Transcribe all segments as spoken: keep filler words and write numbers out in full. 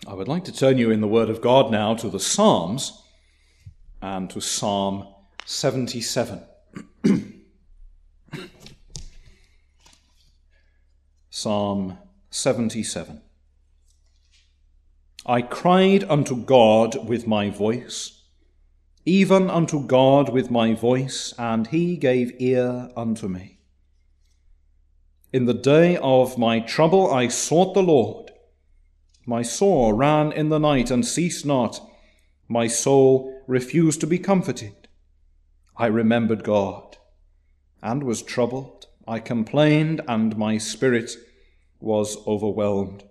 I would like to turn you in the Word of God now to the Psalms and to Psalm seventy-seven. Psalm seventy-seven. I cried unto God with my voice, even unto God with my voice, and he gave ear unto me. In the day of my trouble I sought the Lord. My sore ran in the night and ceased not. My soul refused to be comforted. I remembered God and was troubled. I complained, and my spirit was overwhelmed.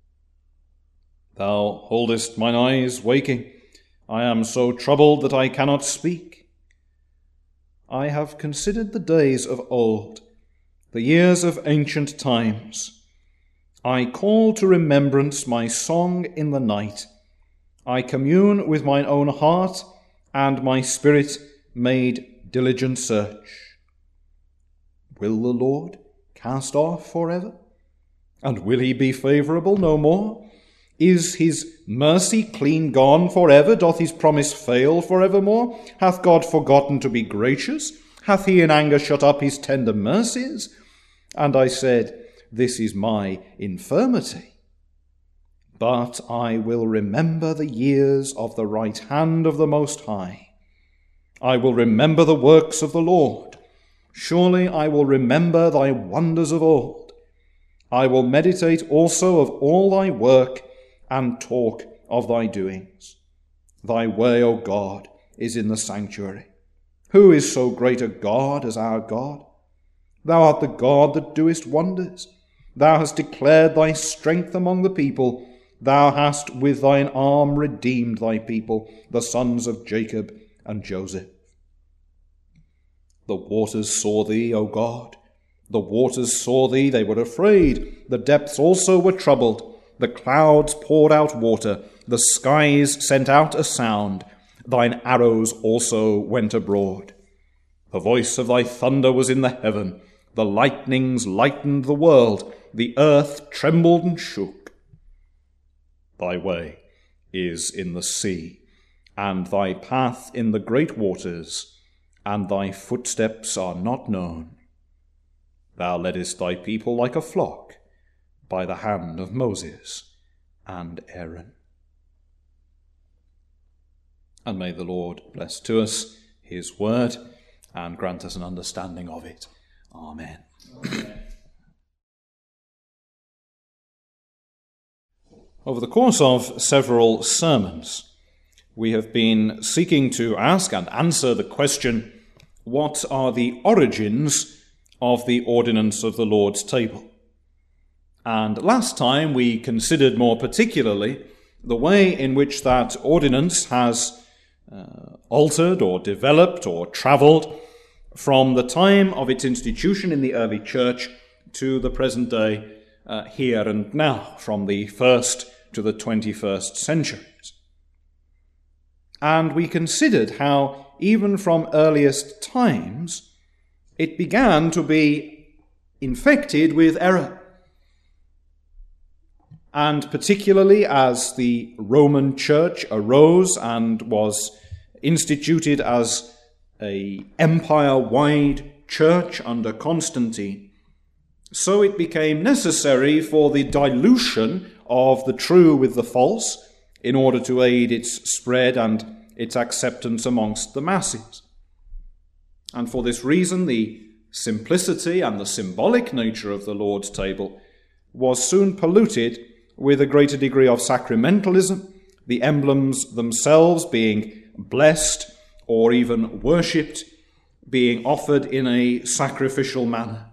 Thou holdest mine eyes waking. I am so troubled that I cannot speak. I have considered the days of old, the years of ancient times. I call to remembrance my song in the night. I commune with mine own heart, and my spirit made diligent search. Will the Lord cast off forever? And will he be favourable no more? Is his mercy clean gone forever? Doth his promise fail forevermore? Hath God forgotten to be gracious? Hath he in anger shut up his tender mercies? And I said, This is my infirmity. But I will remember the years of the right hand of the Most High. I will remember the works of the Lord. Surely I will remember thy wonders of old. I will meditate also of all thy work, and talk of thy doings. Thy way, O God, is in the sanctuary. Who is so great a God as our God? Thou art the God that doest wonders. Thou hast declared thy strength among the people. Thou hast with thine arm redeemed thy people, the sons of Jacob and Joseph. The waters saw thee, O God. The waters saw thee, they were afraid. The depths also were troubled. The clouds poured out water. The skies sent out a sound. Thine arrows also went abroad. The voice of thy thunder was in the heaven. The lightnings lightened the world. The earth trembled and shook. Thy way is in the sea, and thy path in the great waters, and thy footsteps are not known. Thou leddest thy people like a flock by the hand of Moses and Aaron. And may the Lord bless to us his word and grant us an understanding of it. Amen. Amen. Over the course of several sermons, we have been seeking to ask and answer the question, what are the origins of the ordinance of the Lord's table? And last time we considered more particularly the way in which that ordinance has uh, altered or developed or travelled from the time of its institution in the early church to the present day, uh, here and now, from the first to the twenty-first centuries. And we considered how, even from earliest times, it began to be infected with error. And particularly as the Roman Church arose and was instituted as a empire-wide church under Constantine, so it became necessary for the dilution of the true with the false in order to aid its spread and its acceptance amongst the masses. And for this reason, the simplicity and the symbolic nature of the Lord's table was soon polluted with a greater degree of sacramentalism, the emblems themselves being blessed or even worshipped, being offered in a sacrificial manner.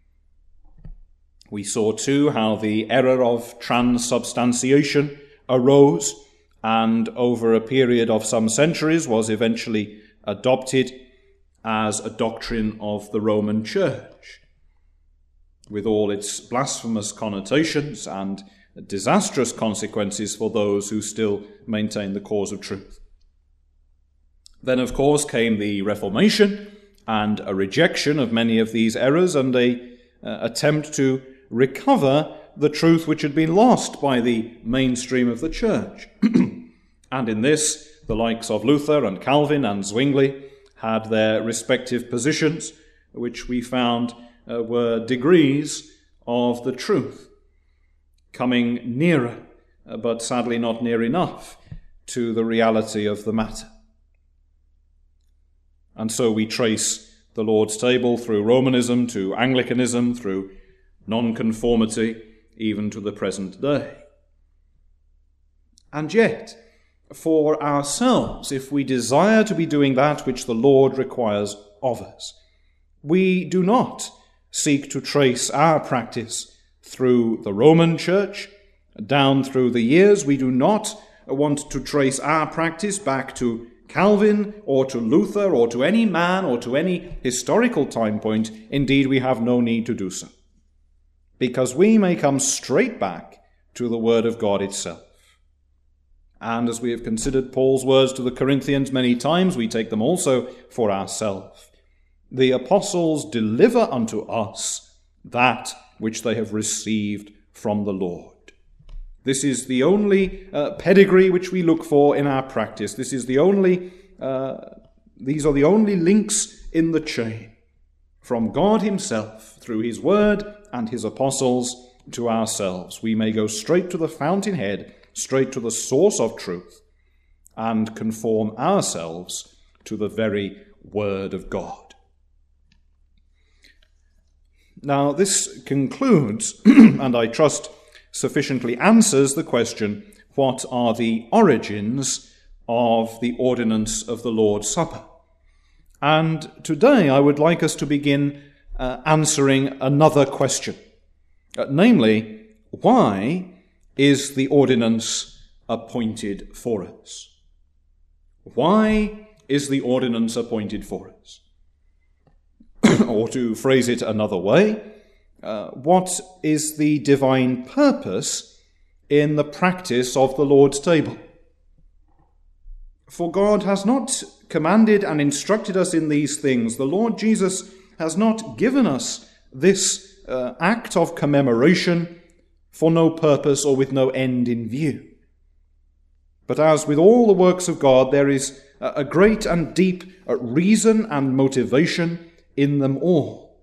We saw too how the error of transubstantiation arose and over a period of some centuries was eventually adopted as a doctrine of the Roman Church, with all its blasphemous connotations and disastrous consequences for those who still maintain the cause of truth. Then, of course, came the Reformation and a rejection of many of these errors and a uh, attempt to recover the truth which had been lost by the mainstream of the church. And in this, the likes of Luther and Calvin and Zwingli had their respective positions, which we found uh, were degrees of the truth, coming nearer, uh, but sadly not near enough, to the reality of the matter. And so we trace the Lord's table through Romanism to Anglicanism, through nonconformity, even to the present day. And yet, for ourselves, if we desire to be doing that which the Lord requires of us, we do not seek to trace our practice through the Roman Church, down through the years. We do not want to trace our practice back to Calvin or to Luther or to any man or to any historical time point. Indeed, we have no need to do so, because we may come straight back to the Word of God itself. And as we have considered Paul's words to the Corinthians many times, we take them also for ourselves. The apostles deliver unto us that which they have received from the Lord. This is the only uh, pedigree which we look for in our practice. This is the only, uh, these are the only links in the chain from God himself, through his word and his apostles, to ourselves. We may go straight to the fountainhead, straight to the source of truth, and conform ourselves to the very word of God. Now, this concludes, and I trust sufficiently answers the question, what are the origins of the ordinance of the Lord's Supper? And today I would like us to begin uh, answering another question, uh, namely, why is the ordinance appointed for us? Why is the ordinance appointed for us? Or to phrase it another way, uh, what is the divine purpose in the practice of the Lord's table? For God has not commanded and instructed us in these things. The Lord Jesus has not given us this uh, act of commemoration for no purpose or with no end in view. But as with all the works of God, there is a great and deep reason and motivation in them all.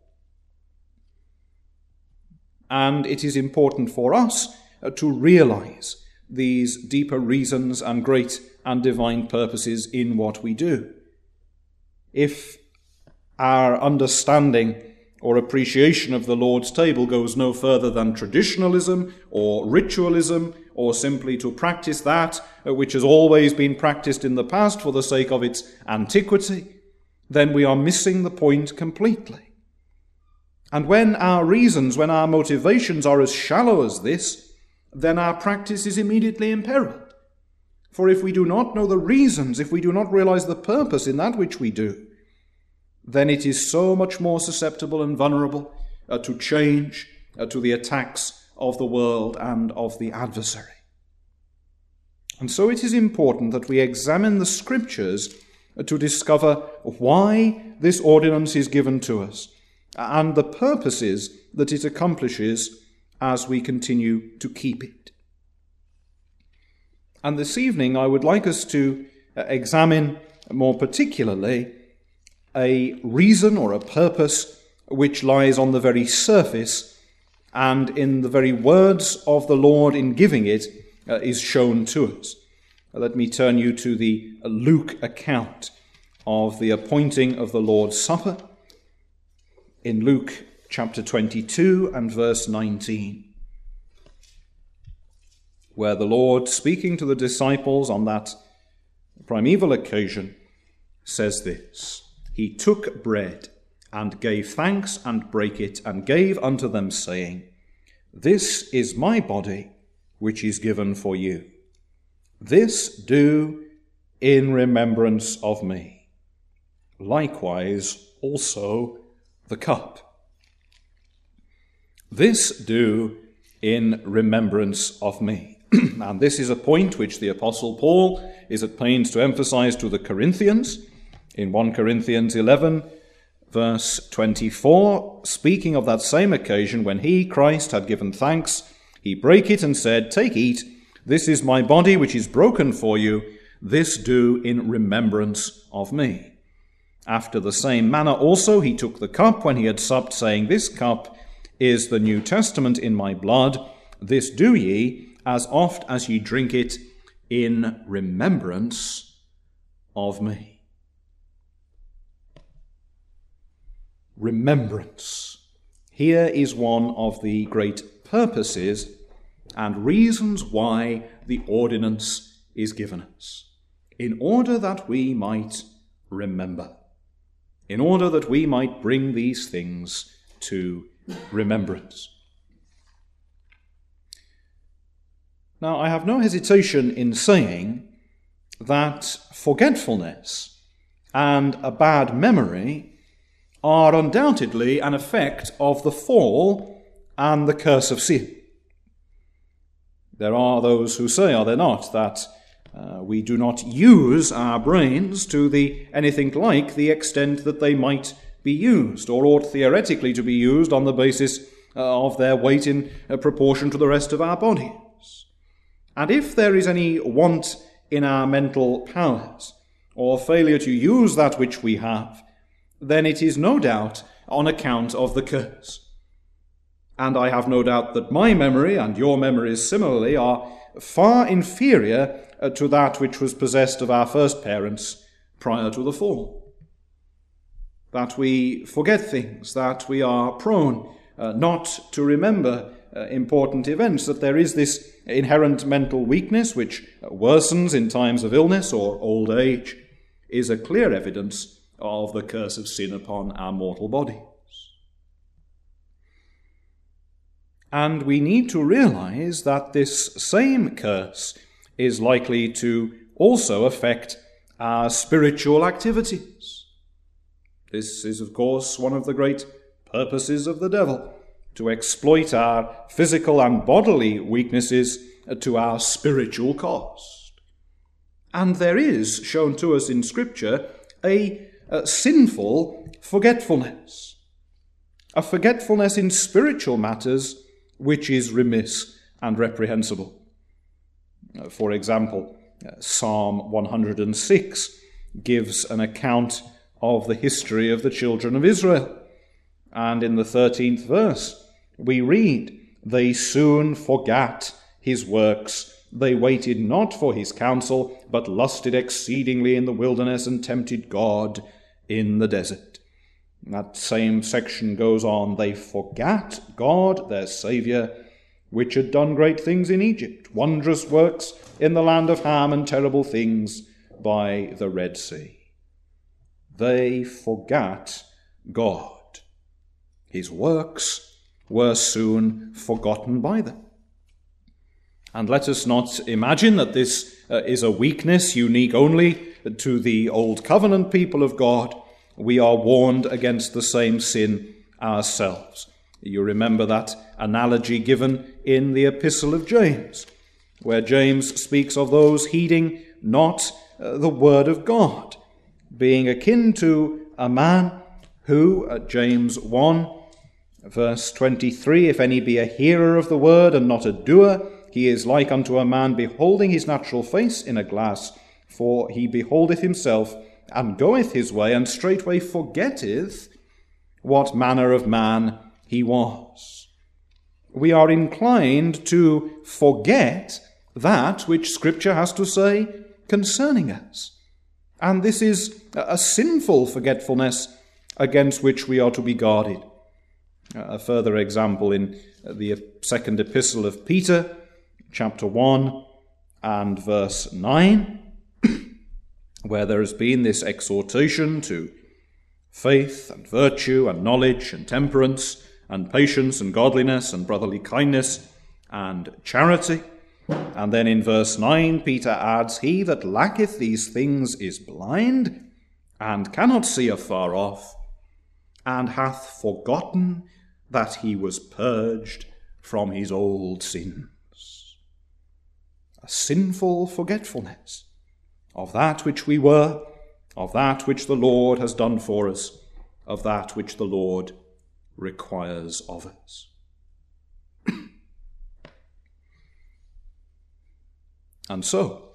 And it is important for us to realize these deeper reasons and great and divine purposes in what we do. If our understanding or appreciation of the Lord's table goes no further than traditionalism or ritualism, or simply to practice that which has always been practiced in the past for the sake of its antiquity, then we are missing the point completely. And when our reasons, when our motivations are as shallow as this, then our practice is immediately imperiled. For if we do not know the reasons, if we do not realize the purpose in that which we do, then it is so much more susceptible and vulnerable uh, to change, uh, to the attacks of the world and of the adversary. And so it is important that we examine the Scriptures uh, to discover why this ordinance is given to us and the purposes that it accomplishes as we continue to keep it. And this evening I would like us to uh, examine more particularly a reason or a purpose which lies on the very surface and in the very words of the Lord in giving it uh, is shown to us. Uh, let me turn you to the uh, Luke account of the appointing of the Lord's Supper in Luke chapter twenty-two and verse nineteen, where the Lord, speaking to the disciples on that primeval occasion, says this: He took bread and gave thanks and brake it and gave unto them, saying, This is my body, which is given for you. This do in remembrance of me. Likewise also the cup. This do in remembrance of me. And this is a point which the Apostle Paul is at pains to emphasize to the Corinthians in First Corinthians eleven, verse twenty-four, speaking of that same occasion when he, Christ, had given thanks he brake it and said, Take, eat, this is my body which is broken for you, this do in remembrance of me. After the same manner also he took the cup when he had supped, saying, This cup is the New Testament in my blood, this do ye, as oft as ye drink it, in remembrance of me. Remembrance. Here is one of the great purposes and reasons why the ordinance is given us, in order that we might remember, in order that we might bring these things to remembrance. Now, I have no hesitation in saying that forgetfulness and a bad memory are undoubtedly an effect of the fall and the curse of sin. There are those who say, are there not, that uh, we do not use our brains to the anything like the extent that they might be used, or ought theoretically to be used on the basis uh, of their weight in uh, proportion to the rest of our bodies. And if there is any want in our mental powers, or failure to use that which we have, then it is no doubt on account of the curse. And I have no doubt that my memory, and your memories similarly, are far inferior uh, to that which was possessed of our first parents prior to the fall. That we forget things, that we are prone uh, not to remember uh, important events, that there is this inherent mental weakness which worsens in times of illness or old age, is a clear evidence of the curse of sin upon our mortal bodies. And we need to realize that this same curse is likely to also affect our spiritual activities. This is, of course, one of the great purposes of the devil, to exploit our physical and bodily weaknesses to our spiritual cost. And there is shown to us in Scripture a, a sinful forgetfulness, a forgetfulness in spiritual matters which is remiss and reprehensible. For example, Psalm one hundred six gives an account of the history of the children of Israel. And in the thirteenth verse, we read, They soon forgat his works. They waited not for his counsel, but lusted exceedingly in the wilderness and tempted God in the desert. That same section goes on, They forgat God, their Saviour, which had done great things in Egypt, wondrous works in the land of Ham, and terrible things by the Red Sea. They forgat God. His works were soon forgotten by them. And let us not imagine that this uh, is a weakness unique only to the Old Covenant people of God. We are warned against the same sin ourselves. You remember that analogy given in the Epistle of James, where James speaks of those heeding not uh, the word of God, being akin to a man who, at James one, verse twenty-three, If any be a hearer of the word and not a doer, he is like unto a man beholding his natural face in a glass, for he beholdeth himself, and goeth his way, and straightway forgetteth what manner of man he was. We are inclined to forget that which Scripture has to say concerning us. And this is a sinful forgetfulness against which we are to be guarded. A further example in the second epistle of Peter, chapter one and verse nine, where there has been this exhortation to faith and virtue and knowledge and temperance and patience and godliness and brotherly kindness and charity. And then in verse nine, Peter adds, He that lacketh these things is blind and cannot see afar off, and hath forgotten that he was purged from his old sins. A sinful forgetfulness of that which we were, of that which the Lord has done for us, of that which the Lord requires of us. And so,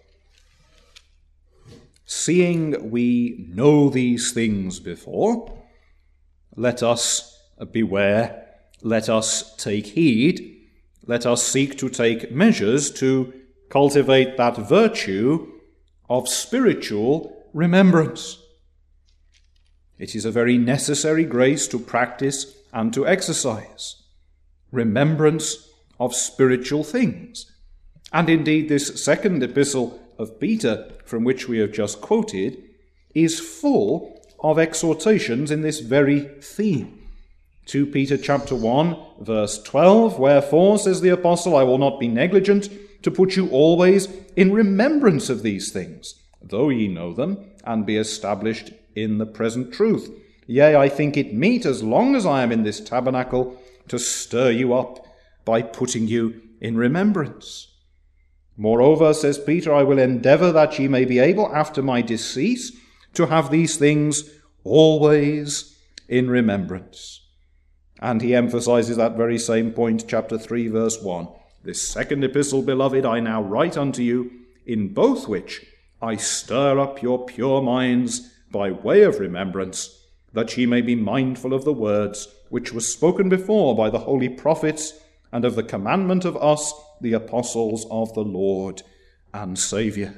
seeing we know these things before, let us beware, let us take heed, let us seek to take measures to cultivate that virtue of spiritual remembrance. It is a very necessary grace to practice and to exercise, remembrance of spiritual things. And indeed, this second epistle of Peter, from which we have just quoted, is full of exhortations in this very theme. Second Peter chapter one, verse twelve, "Wherefore, says the apostle, I will not be negligent to put you always in remembrance of these things, though ye know them, and be established in the present truth. Yea, I think it meet, as long as I am in this tabernacle, to stir you up by putting you in remembrance. Moreover, says Peter, I will endeavour that ye may be able, after my decease, to have these things always in remembrance." And he emphasizes that very same point, chapter three, verse one. "This second epistle, beloved, I now write unto you, in both which I stir up your pure minds by way of remembrance, that ye may be mindful of the words which were spoken before by the holy prophets, and of the commandment of us, the apostles of the Lord and Saviour."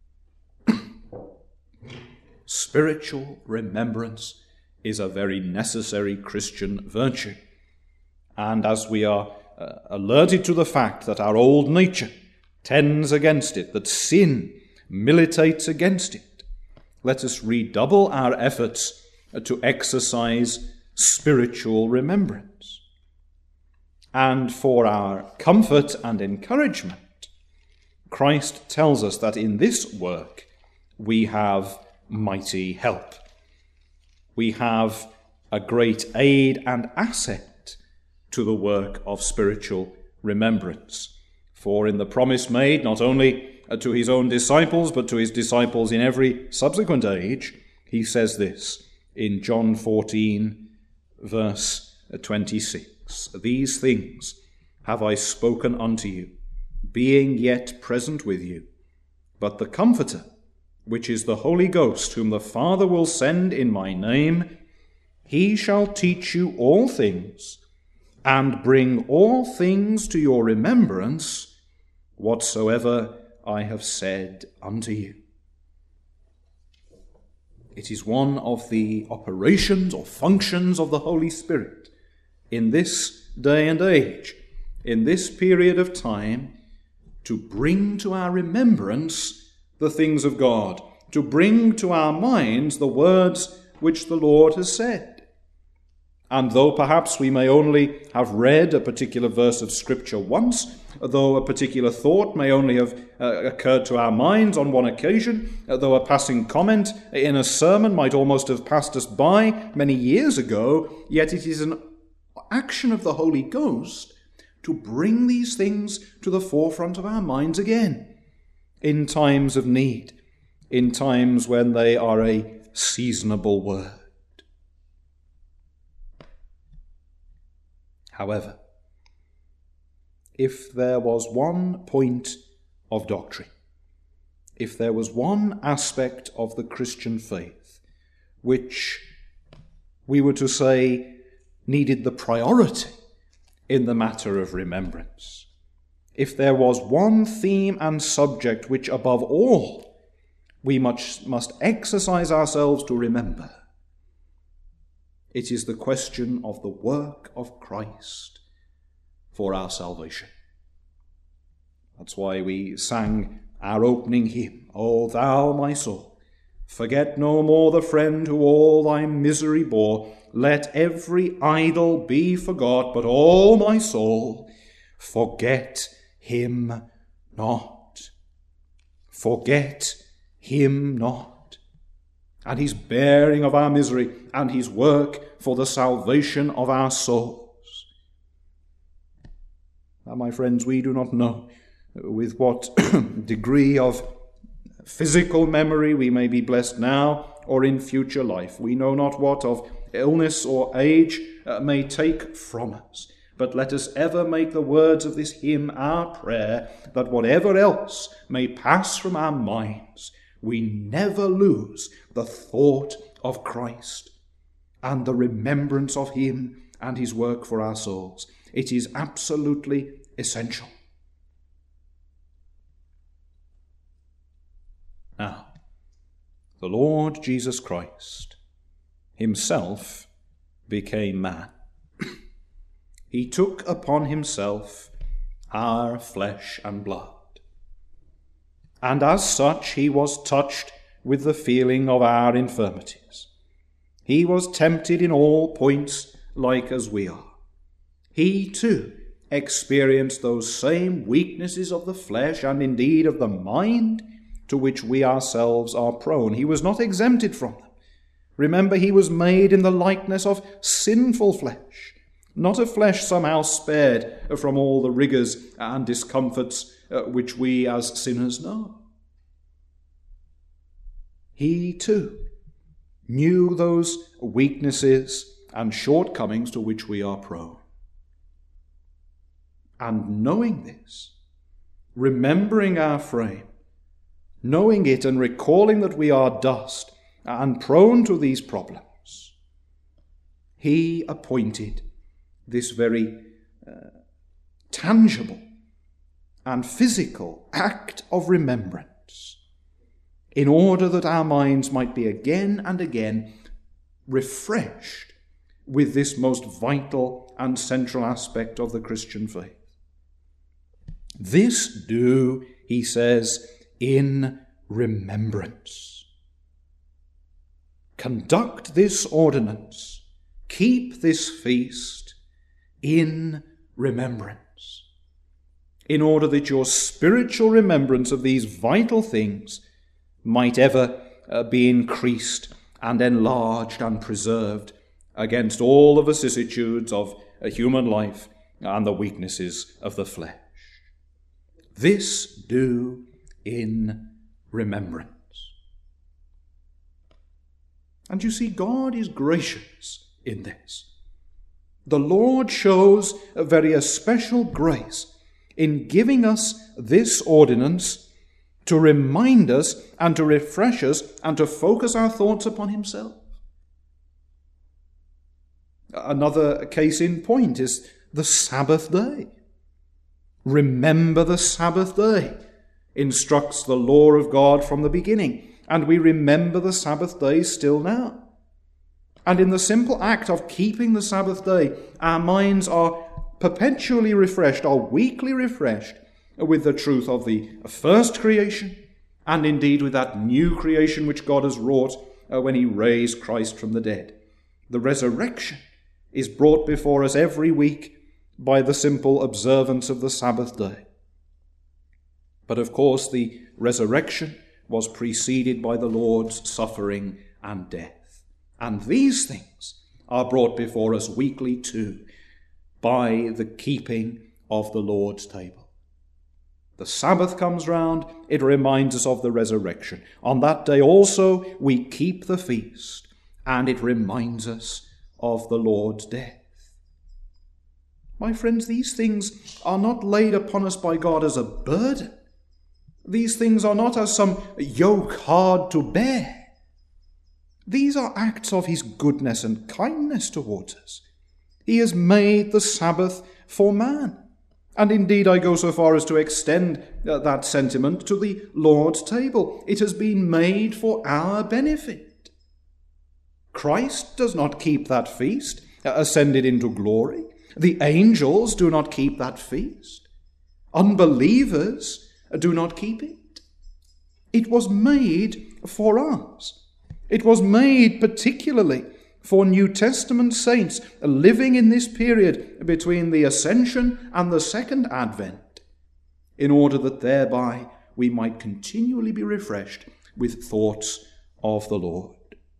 Spiritual remembrance is a very necessary Christian virtue. And as we are uh, alerted to the fact that our old nature tends against it, that sin militates against it, let us redouble our efforts to exercise spiritual remembrance. And for our comfort and encouragement, Christ tells us that in this work we have mighty help. We have a great aid and asset to the work of spiritual remembrance. For in the promise made not only to his own disciples, but to his disciples in every subsequent age, he says this in John fourteen, verse twenty-six, "These things have I spoken unto you, being yet present with you. But the Comforter, which is the Holy Ghost, whom the Father will send in my name, he shall teach you all things, and bring all things to your remembrance, whatsoever I have said unto you." It is one of the operations or functions of the Holy Spirit in this day and age, in this period of time, to bring to our remembrance the things of God, to bring to our minds the words which the Lord has said. And though perhaps we may only have read a particular verse of Scripture once, though a particular thought may only have uh, occurred to our minds on one occasion, though a passing comment in a sermon might almost have passed us by many years ago, yet it is an action of the Holy Ghost to bring these things to the forefront of our minds again, in times of need, in times when they are a seasonable word. However, if there was one point of doctrine, if there was one aspect of the Christian faith which we were to say needed the priority in the matter of remembrance, if there was one theme and subject which above all we much must exercise ourselves to remember, it is the question of the work of Christ for our salvation. That's why we sang our opening hymn, "O thou my soul, forget no more the friend who all thy misery bore. Let every idol be forgot, but all my soul, forget him not." Forget him not. And his bearing of our misery, and his work for the salvation of our souls. Now, my friends, we do not know with what degree of physical memory we may be blessed now or in future life. We know not what of illness or age uh, may take from us. But let us ever make the words of this hymn our prayer, that whatever else may pass from our minds, we never lose the thought of Christ and the remembrance of him and his work for our souls. It is absolutely essential. Now, the Lord Jesus Christ himself became man. He took upon himself our flesh and blood. And as such, he was touched with the feeling of our infirmities. He was tempted in all points like as we are. He too experienced those same weaknesses of the flesh and indeed of the mind to which we ourselves are prone. He was not exempted from them. Remember, he was made in the likeness of sinful flesh, not a flesh somehow spared from all the rigours and discomforts uh, which we as sinners know. He too knew those weaknesses and shortcomings to which we are prone. And knowing this, remembering our frame, knowing it and recalling that we are dust and prone to these problems, he appointed this very uh, tangible and physical act of remembrance in order that our minds might be again and again refreshed with this most vital and central aspect of the Christian faith. This do, he says, in remembrance. Conduct this ordinance, keep this feast in remembrance, in order that your spiritual remembrance of these vital things might ever uh, be increased and enlarged and preserved against all the vicissitudes of a human life and the weaknesses of the flesh. This do in remembrance. And you see, God is gracious in this. The Lord shows a very especial grace in giving us this ordinance to remind us and to refresh us and to focus our thoughts upon himself. Another case in point is the Sabbath day. Remember the Sabbath day, instructs the law of God from the beginning, and we remember the Sabbath day still now. And in the simple act of keeping the Sabbath day, our minds are perpetually refreshed, are weekly refreshed with the truth of the first creation, and indeed with that new creation which God has wrought when he raised Christ from the dead. The resurrection is brought before us every week by the simple observance of the Sabbath day. But of course, the resurrection was preceded by the Lord's suffering and death. And these things are brought before us weekly too by the keeping of the Lord's table. The Sabbath comes round, it reminds us of the resurrection. On that day also we keep the feast, and it reminds us of the Lord's death. My friends, these things are not laid upon us by God as a burden. These things are not as some yoke hard to bear. These are acts of his goodness and kindness towards us. He has made the Sabbath for man. And indeed, I go so far as to extend that sentiment to the Lord's table. It has been made for our benefit. Christ does not keep that feast, ascended into glory. The angels do not keep that feast. Unbelievers do not keep it. It was made for us. It was made particularly for New Testament saints living in this period between the Ascension and the Second Advent, in order that thereby we might continually be refreshed with thoughts of the Lord.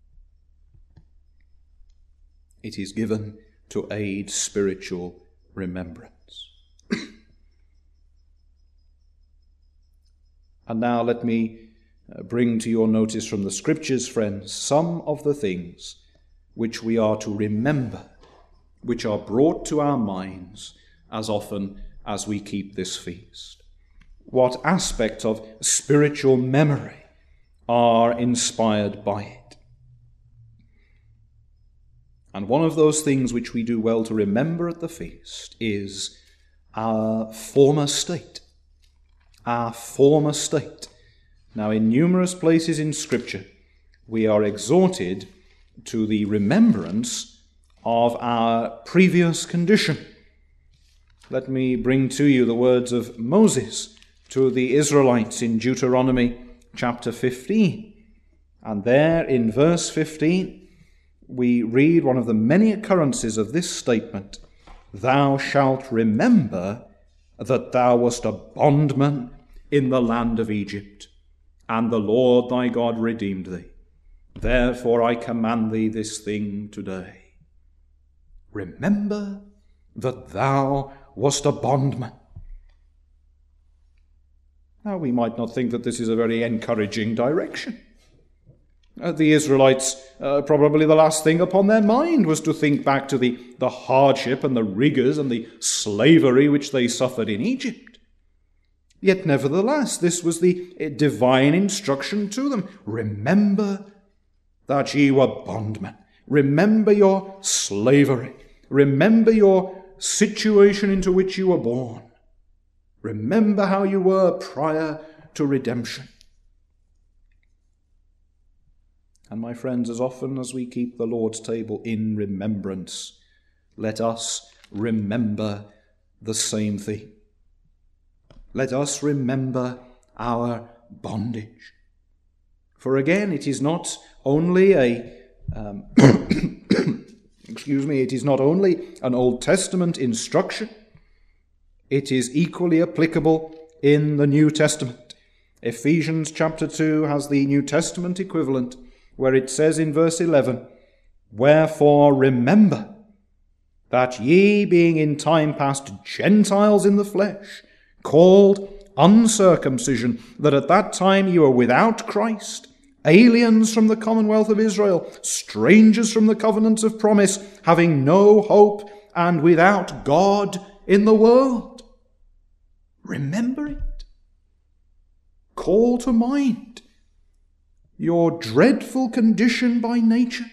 It is given to aid spiritual remembrance. And now let me bring to your notice from the Scriptures, friends, some of the things which we are to remember which are brought to our minds as often as we keep this feast? What aspects of spiritual memory are inspired by it? And one of those things which we do well to remember at the feast is our former state. Our former state. Now, in numerous places in Scripture, we are exhorted to the remembrance of our previous condition. Let me bring to you the words of Moses to the Israelites in Deuteronomy chapter fifteen. And there in verse fifteen, we read one of the many occurrences of this statement: "Thou shalt remember that thou wast a bondman in the land of Egypt, and the Lord thy God redeemed thee. Therefore I command thee this thing today. Remember that thou wast a bondman." Now, we might not think that this is a very encouraging direction. Uh, the Israelites, uh, probably the last thing upon their mind was to think back to the, the hardship and the rigours and the slavery which they suffered in Egypt. Yet nevertheless, this was the uh, divine instruction to them. Remember that ye were bondmen. Remember your slavery. Remember your situation into which you were born. Remember how you were prior to redemption. And my friends, as often as we keep the Lord's table in remembrance, let us remember the same thing. Let us remember our bondage. For again, it is not only a, um, excuse me, it is not only an Old Testament instruction, it is equally applicable in the New Testament. Ephesians chapter two has the New Testament equivalent, where it says in verse eleven, "Wherefore remember that ye, being in time past Gentiles in the flesh, called uncircumcision, that at that time you were without Christ, aliens from the commonwealth of Israel, strangers from the covenants of promise, having no hope, and without God in the world." Remember it. Call to mind your dreadful condition by nature.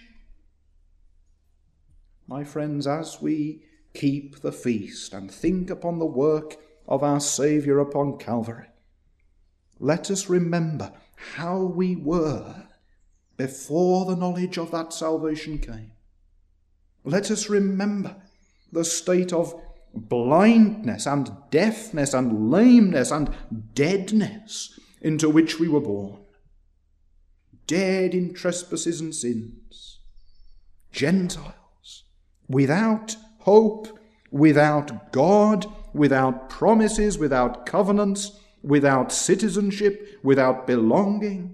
My friends, as we keep the feast and think upon the work of our Saviour upon Calvary, let us remember how we were before the knowledge of that salvation came. Let us remember the state of blindness and deafness and lameness and deadness into which we were born. Dead in trespasses and sins. Gentiles, without hope, without God, without promises, without covenants, without citizenship, without belonging.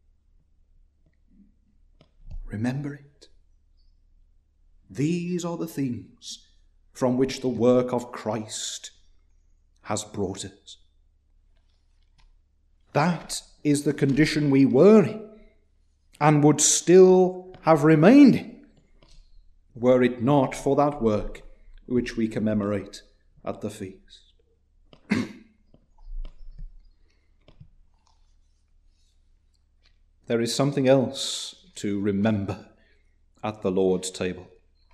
Remember it. These are the things from which the work of Christ has brought us. That is the condition we were in and would still have remained in, were it not for that work which we commemorate at the feast. There is something else to remember at the Lord's table.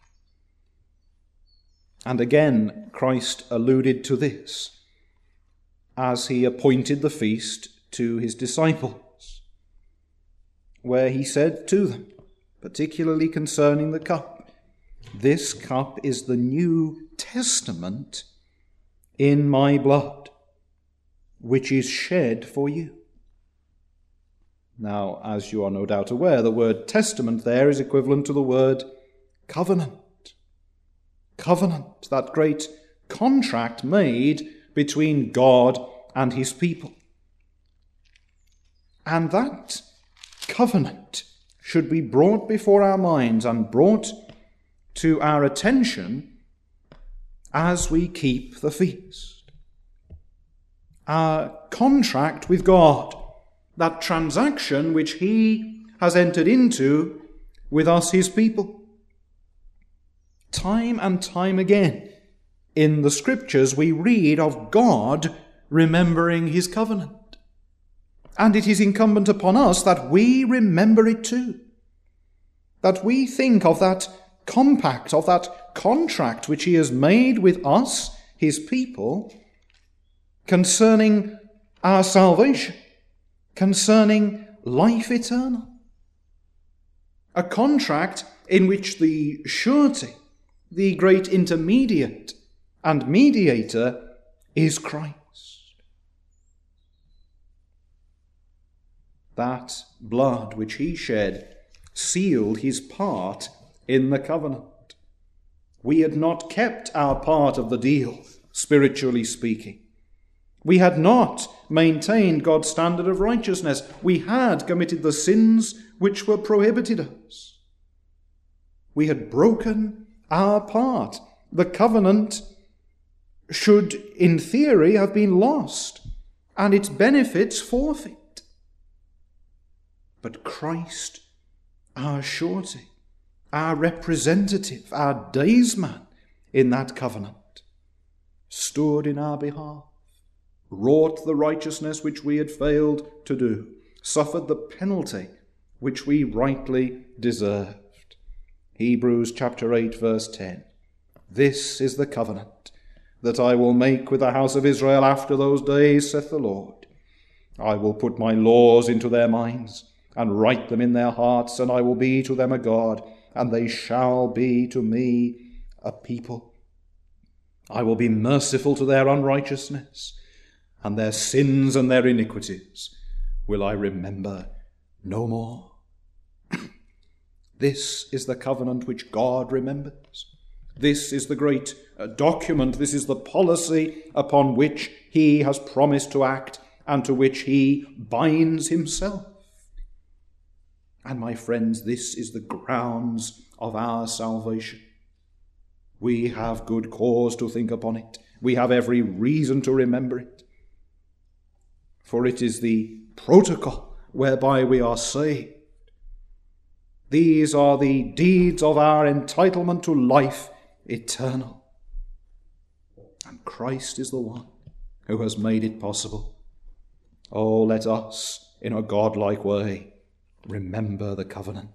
And again, Christ alluded to this as he appointed the feast to his disciples, where he said to them, particularly concerning the cup, "This cup is the New Testament in my blood, which is shed for you." Now, as you are no doubt aware, the word testament there is equivalent to the word covenant. Covenant, that great contract made between God and his people. And that covenant should be brought before our minds and brought to our attention as we keep the feast. Our contract with God, that transaction which he has entered into with us, his people. Time and time again in the Scriptures we read of God remembering his covenant. And it is incumbent upon us that we remember it too. That we think of that compact, of that contract which he has made with us, his people, concerning our salvation, concerning life eternal. A contract in which the surety, the great intermediate and mediator, is Christ. That blood which he shed sealed his part in the covenant. We had not kept our part of the deal, spiritually speaking. We had not maintained God's standard of righteousness. We had committed the sins which were prohibited us. We had broken our part. The covenant should, in theory, have been lost, and its benefits forfeit. But Christ, our surety, our representative, our daysman in that covenant, stood in our behalf, wrought the righteousness which we had failed to do, suffered the penalty which we rightly deserved. Hebrews chapter eight, verse ten. This is the covenant that I will make with the house of Israel after those days, saith the Lord. I will put my laws into their minds, and write them in their hearts, and I will be to them a God, and they shall be to me a people. I will be merciful to their unrighteousness, and their sins and their iniquities will I remember no more. This is the covenant which God remembers. This is the great uh, document, this is the policy upon which he has promised to act and to which he binds himself. And my friends, this is the grounds of our salvation. We have good cause to think upon it. We have every reason to remember it. For it is the protocol whereby we are saved. These are the deeds of our entitlement to life eternal. And Christ is the one who has made it possible. Oh, let us, in a godlike way, remember the covenant.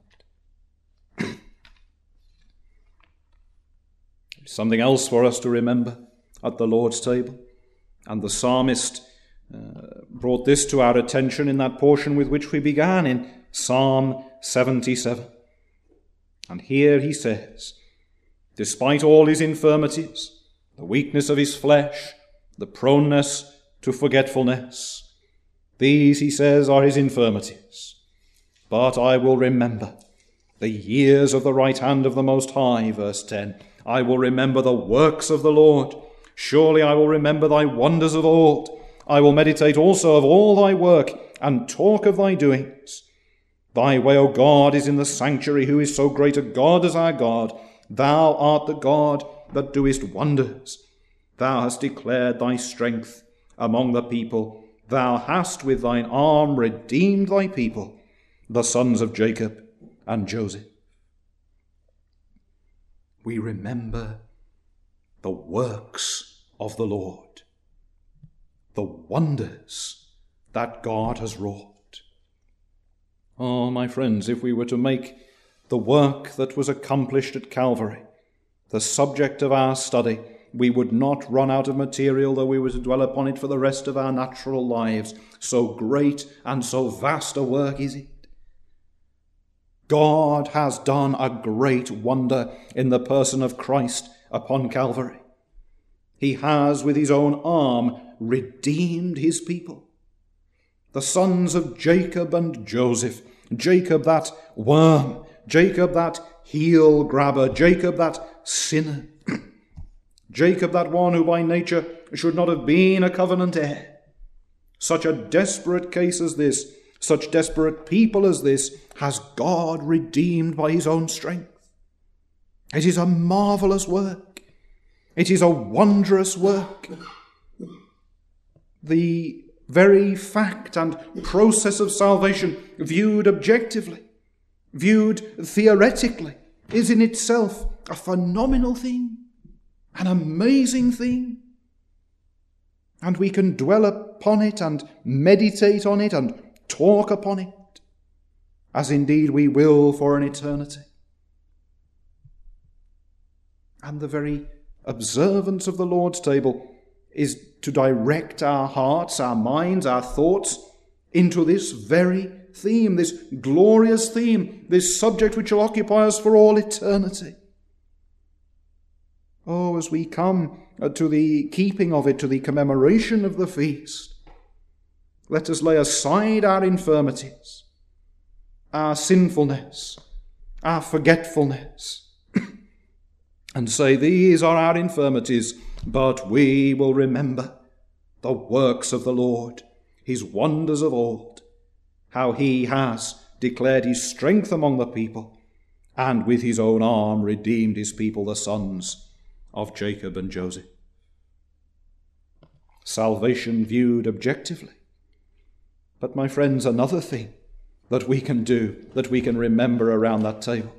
Something else for us to remember at the Lord's table. And the psalmist uh, brought this to our attention in that portion with which we began, in Psalm seventy-seven. And here he says, despite all his infirmities, the weakness of his flesh, the proneness to forgetfulness, these, he says, are his infirmities. But I will remember the years of the right hand of the Most High, verse ten. I will remember the works of the Lord. Surely I will remember thy wonders of old. I will meditate also of all thy work, and talk of thy doings. Thy way, O God, is in the sanctuary. Who is so great a God as our God? Thou art the God that doest wonders. Thou hast declared thy strength among the people. Thou hast with thine arm redeemed thy people, the sons of Jacob and Joseph. We remember the works of the Lord, the wonders that God has wrought. Oh, my friends, if we were to make the work that was accomplished at Calvary the subject of our study, we would not run out of material though we were to dwell upon it for the rest of our natural lives. So great and so vast a work is it. God has done a great wonder in the person of Christ upon Calvary. He has with his own arm redeemed his people. The sons of Jacob and Joseph, Jacob that worm, Jacob that heel grabber, Jacob that sinner, Jacob that one who by nature should not have been a covenant heir. Such a desperate case as this, such desperate people as this, has God redeemed by his own strength. It is a marvelous work. It is a wondrous work. The very fact and process of salvation, viewed objectively, viewed theoretically, is in itself a phenomenal thing, an amazing thing. And we can dwell upon it and meditate on it and talk upon it, as indeed we will for an eternity. And the very observance of the Lord's table is to direct our hearts, our minds, our thoughts into this very theme, this glorious theme, this subject which will occupy us for all eternity. Oh, as we come to the keeping of it, to the commemoration of the feast, let us lay aside our infirmities, our sinfulness, our forgetfulness, and say, these are our infirmities, but we will remember the works of the Lord, his wonders of old, how he has declared his strength among the people, and with his own arm redeemed his people, the sons of Jacob and Joseph. Salvation viewed objectively. But my friends, another thing that we can do, that we can remember around that table,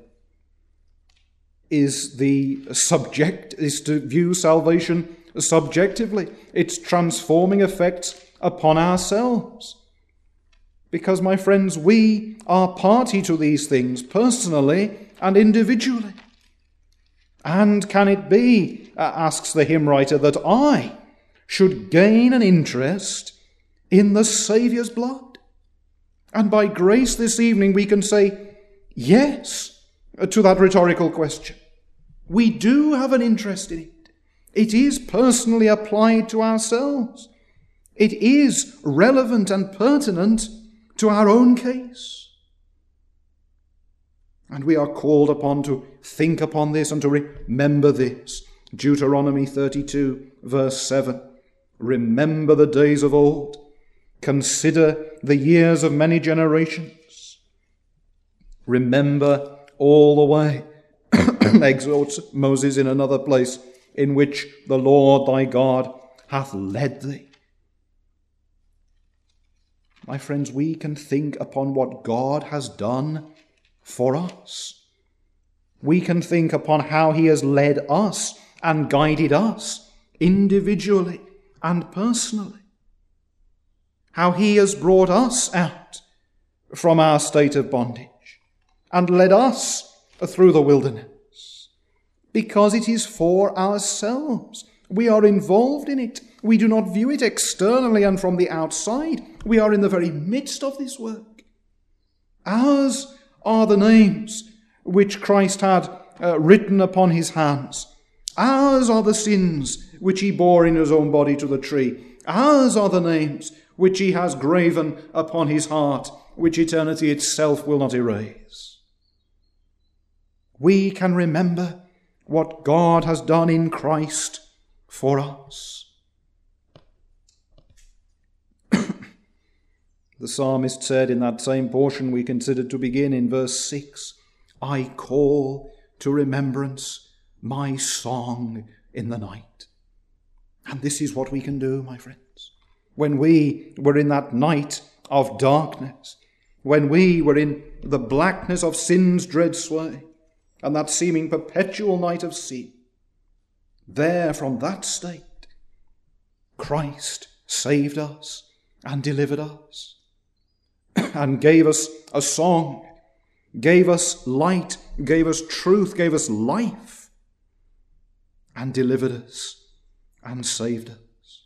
is the subject, is to view salvation subjectively, its transforming effects upon ourselves. Because, my friends, we are party to these things personally and individually. And can it be, uh, asks the hymn writer, that I should gain an interest in the Saviour's blood? And by grace this evening we can say yes to that rhetorical question. We do have an interest in it. It is personally applied to ourselves. It is relevant and pertinent to our own case. And we are called upon to think upon this and to remember this. Deuteronomy thirty-two, verse seven. Remember the days of old. Consider the years of many generations. Remember all the way, exhorts Moses in another place, in which the Lord thy God hath led thee. My friends, we can think upon what God has done for us. We can think upon how he has led us and guided us individually and personally. How he has brought us out from our state of bondage and led us through the wilderness. Because it is for ourselves. We are involved in it. We do not view it externally and from the outside. We are in the very midst of this work. Ours are the names which Christ had uh, written upon his hands. Ours are the sins which he bore in his own body to the tree. Ours are the names which he has graven upon his heart, which eternity itself will not erase. We can remember what God has done in Christ for us. The psalmist said in that same portion we considered to begin in verse six, I call to remembrance my song in the night. And this is what we can do, my friends. When we were in that night of darkness, when we were in the blackness of sin's dread sway, and that seeming perpetual night of sin, there from that state, Christ saved us and delivered us, and gave us a song, gave us light, gave us truth, gave us life, and delivered us and saved us.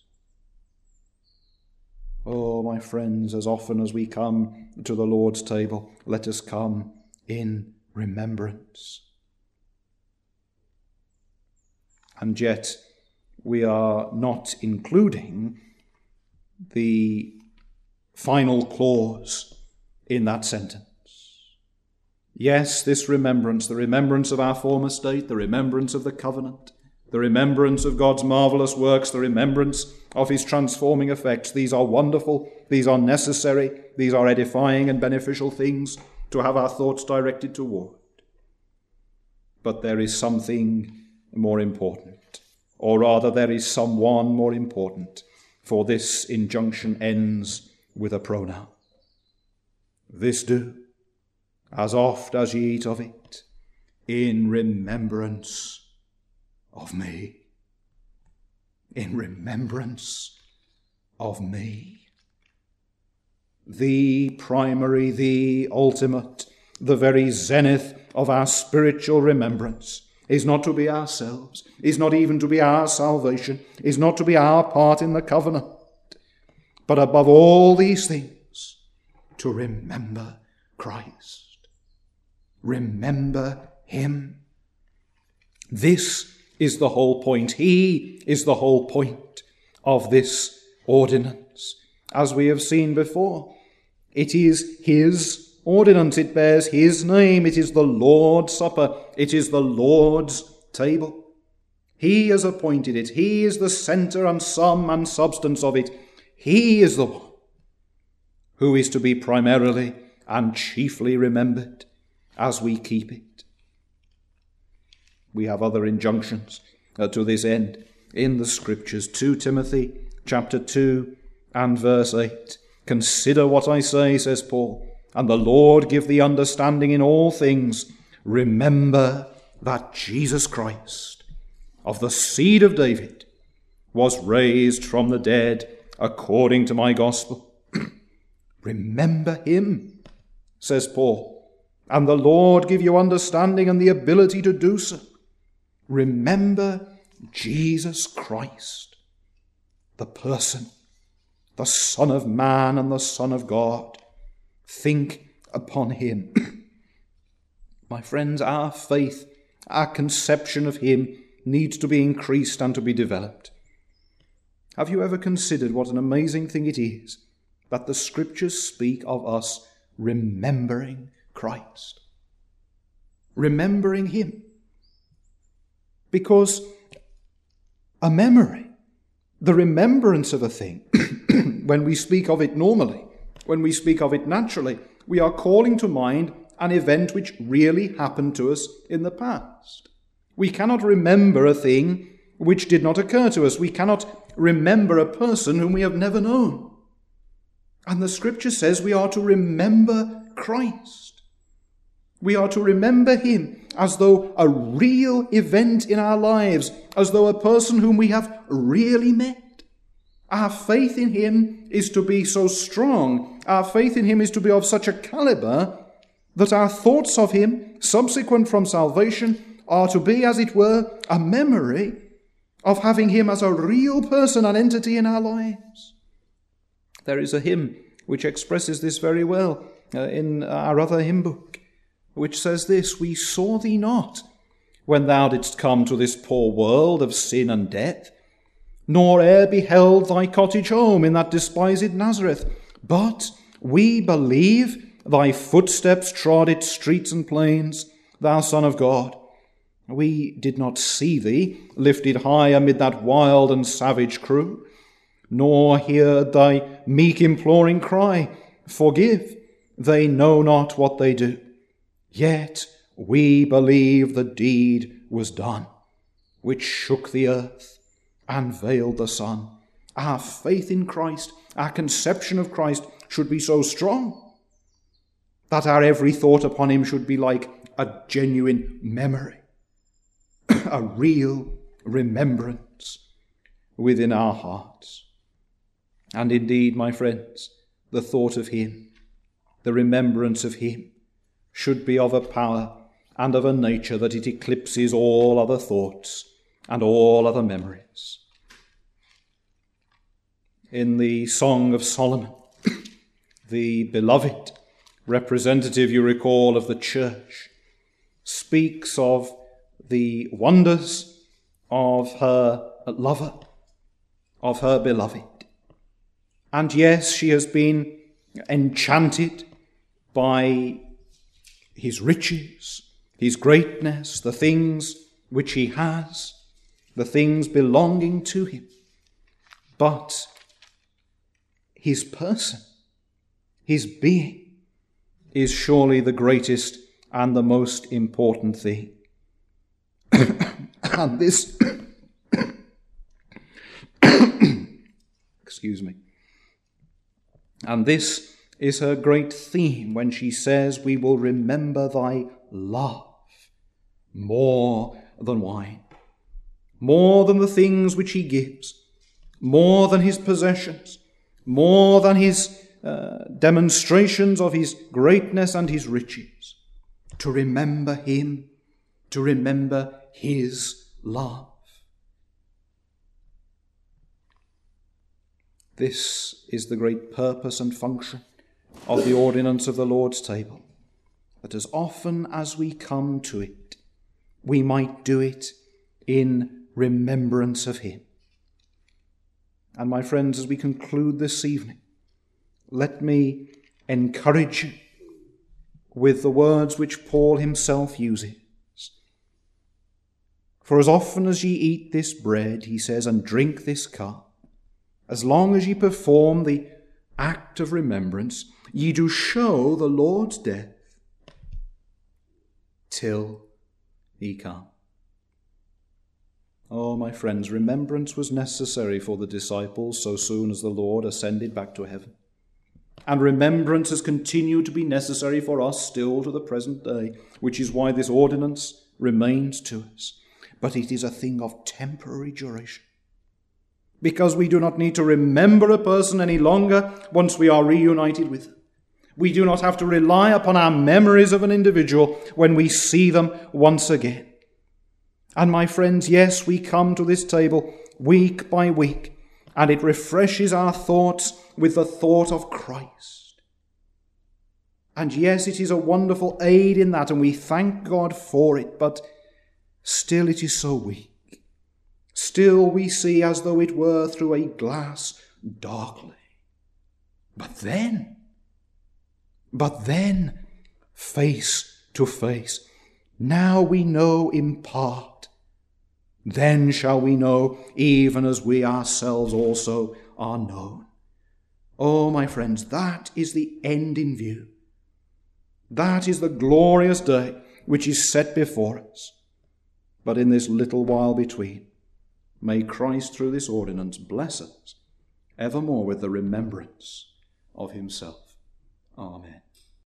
Oh, my friends, as often as we come to the Lord's table, let us come in remembrance. And yet, we are not including the final clause in that sentence. Yes, this remembrance, the remembrance of our former state, the remembrance of the covenant, the remembrance of God's marvelous works, the remembrance of his transforming effects, these are wonderful, these are necessary, these are edifying and beneficial things to have our thoughts directed toward. But there is something more important, or rather there is someone more important, for this injunction ends with a pronoun. This do, as oft as ye eat of it, in remembrance of me. In remembrance of me. The primary, the ultimate, the very zenith of our spiritual remembrance is not to be ourselves, is not even to be our salvation, is not to be our part in the covenant, but above all these things, to remember Christ. Remember him. This is the whole point. He is the whole point of this ordinance. As we have seen before, it is his ordinance. It bears his name. It is the Lord's Supper. It is the Lord's table. He has appointed it. He is the centre and sum and substance of it. He is the one who is to be primarily and chiefly remembered as we keep it. We have other injunctions uh, to this end in the Scriptures. Second Timothy chapter two and verse eight. Consider what I say, says Paul, and the Lord give thee understanding in all things. Remember that Jesus Christ, of the seed of David, was raised from the dead according to my gospel. Remember him, says Paul, and the Lord give you understanding and the ability to do so. Remember Jesus Christ, the person, the Son of Man and the Son of God. Think upon him. My friends, our faith, our conception of him needs to be increased and to be developed. Have you ever considered what an amazing thing it is that the Scriptures speak of us remembering Christ? Remembering him. Because a memory, the remembrance of a thing, when we speak of it normally, when we speak of it naturally, we are calling to mind an event which really happened to us in the past. We cannot remember a thing which did not occur to us. We cannot remember a person whom we have never known. And the Scripture says we are to remember Christ. We are to remember him as though a real event in our lives, as though a person whom we have really met. Our faith in him is to be so strong, our faith in him is to be of such a caliber, that our thoughts of him, subsequent from salvation, are to be, as it were, a memory of having him as a real person and entity in our lives. There is a hymn which expresses this very well uh, in our other hymn book, which says this: we saw thee not when thou didst come to this poor world of sin and death, nor e'er beheld thy cottage home in that despised Nazareth. But we believe thy footsteps trod its streets and plains, thou Son of God. We did not see thee lifted high amid that wild and savage crew, nor hear thy meek imploring cry, forgive, they know not what they do. Yet we believe the deed was done, which shook the earth and veiled the sun. Our faith in Christ, our conception of Christ should be so strong that our every thought upon him should be like a genuine memory, a real remembrance within our hearts. And indeed, my friends, the thought of him, the remembrance of him, should be of a power and of a nature that it eclipses all other thoughts and all other memories. In the Song of Solomon, the beloved representative, you recall, of the church, speaks of the wonders of her lover, of her beloved. And yes, she has been enchanted by his riches, his greatness, the things which he has, the things belonging to him. But his person, his being, is surely the greatest and the most important thing. And this, excuse me, and this is her great theme when she says, we will remember thy love, more than wine, more than the things which he gives, more than his possessions, more than his uh, demonstrations of his greatness and his riches, to remember him, to remember his love. This is the great purpose and function of the ordinance of the Lord's table, that as often as we come to it, we might do it in remembrance of him. And my friends, as we conclude this evening, let me encourage you with the words which Paul himself uses. For as often as ye eat this bread, he says, and drink this cup, as long as ye perform the act of remembrance, ye do show the Lord's death till he come. Oh, my friends, remembrance was necessary for the disciples so soon as the Lord ascended back to heaven. And remembrance has continued to be necessary for us still to the present day, which is why this ordinance remains to us. But it is a thing of temporary duration, because we do not need to remember a person any longer once we are reunited with them. We do not have to rely upon our memories of an individual when we see them once again. And my friends, yes, we come to this table week by week, and it refreshes our thoughts with the thought of Christ. And yes, it is a wonderful aid in that, and we thank God for it, but still it is so weak. Still we see as though it were through a glass darkly. But then, but then, face to face, now we know in part, then shall we know even as we ourselves also are known. Oh, my friends, that is the end in view. That is the glorious day which is set before us. But in this little while between, may Christ through this ordinance bless us evermore with the remembrance of himself. Amen.